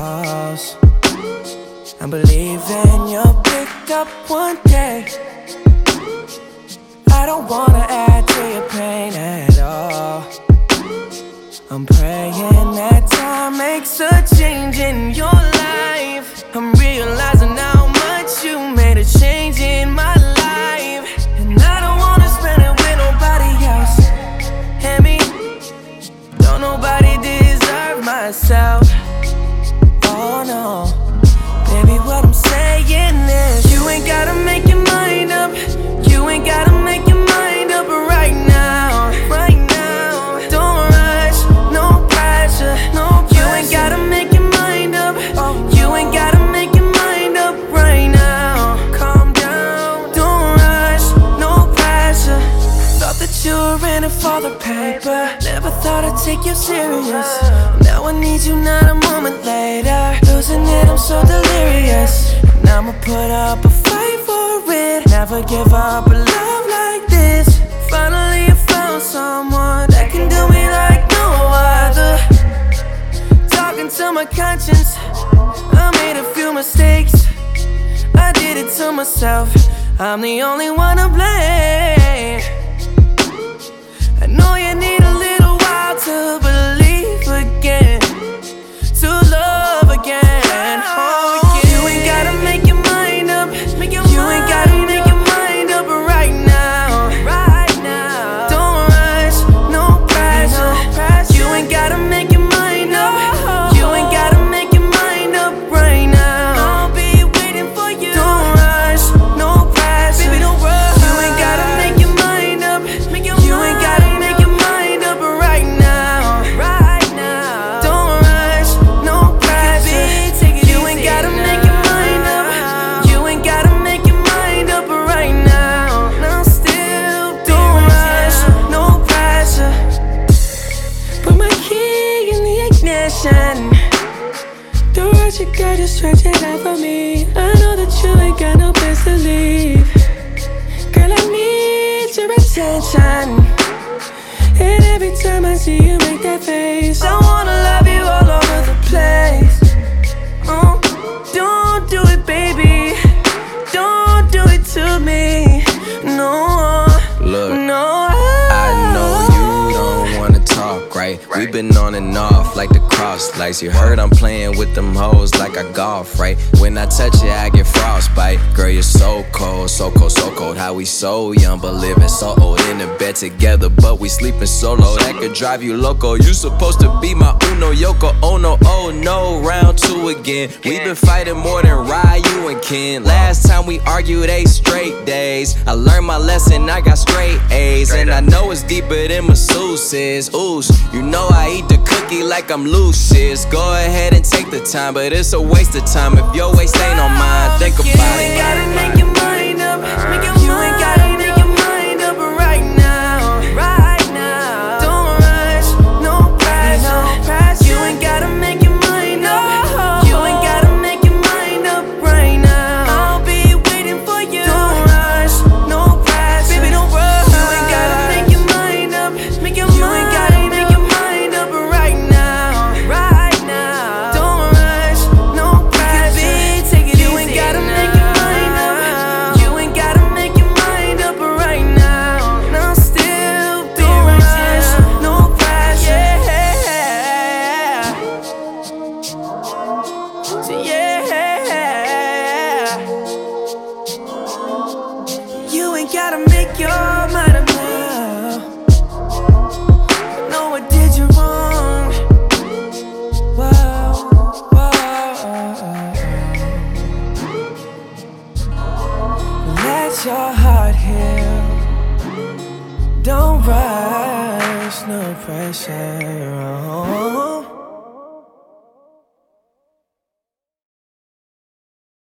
cross. I'm believing you'll pick up one day. I don't wanna add to your pain at all. I'm praying that time makes a change in your life. I'm realizing how much you made a change in my life, and I don't wanna spend it with nobody else. And me, don't nobody deserve myself. Oh no, baby, what I'm saying is, you ain't gotta make your mind up. You ain't gotta make your mind up right now. Right now, don't rush, no pressure, no pressure. You ain't gotta make your mind up. You ain't gotta make your mind up right now. Calm down, don't rush, no pressure. Thought that you were in it for the paper, never thought I'd take you serious. Now I need you, not a moment later. Losing it, I'm so delirious. And I'ma put up a fight for it. Never give up a love like this. Finally I found someone that can do me like no other. Talking to my conscience, I made a few mistakes. I did it to myself, I'm the only one to blame. I know you need a little while to believe again, to love again. Oh, yeah. You ain't gotta make your mind up. You ain't gotta make your mind up right now. Right now, don't rush, no pressure. You ain't gotta make your mind up. You ain't gotta make your mind up right now. I'll be waiting for you. Don't rush, no pressure. Baby, don't rush. You ain't gotta make your mind up. You ain't gotta make your mind up right now. Right now, don't rush, no pressure. You ain't gotta make your mind up. You ain't gotta make your mind up right now. No, still, don't rush, no pressure. Put my key in the ignition. Don't rush it, girl, just stretch it out for me. I know that you ain't got no place to leave. Girl, I need your attention. And every time I see you make that face, I wanna love you all over the place. Oh, don't do it, baby. Don't do it to me. No, Look, no. I know you don't wanna talk, right? We've been on and off like the cross lights. You heard I'm playing with them hoes like I golf, right? When I touch you, I get frostbite. Girl, you're so cold, so cold, so cold. How we so young but living so old. In the bed together, but we sleeping solo. That could drive you loco. You supposed to be my Uno Yoko Ono. Oh no, round two again. We've been fighting more than Ryu and Ken. Last time we argued 8 straight days. I learned my lesson, I got straight A's. And I know it's deeper than masseuses. Oosh, you know I eat the cookie like I'm Lucius. Go ahead and take the time, but it's a waste of time if your waist ain't on mine. Think about it. You ain't gotta make your mind up. You ain't gotta make your mind up right now. Right now, don't rush, no pressure. You ain't gotta make your mind up. You ain't gotta make your mind up right now. I'll be waiting for you. Don't rush, no pressure. Baby, don't rush. You ain't gotta make your mind up. You ain't gotta make your mind up right now. Right now, don't rush, no pressure. You ain't gotta make your mind up. You ain't gotta make your mind up right now. No, still, don't rush, no pressure. Yeah. So yeah, you ain't gotta make your mind up now. No, I did you wrong. Whoa, whoa. Let your heart heal. Don't rush, no pressure.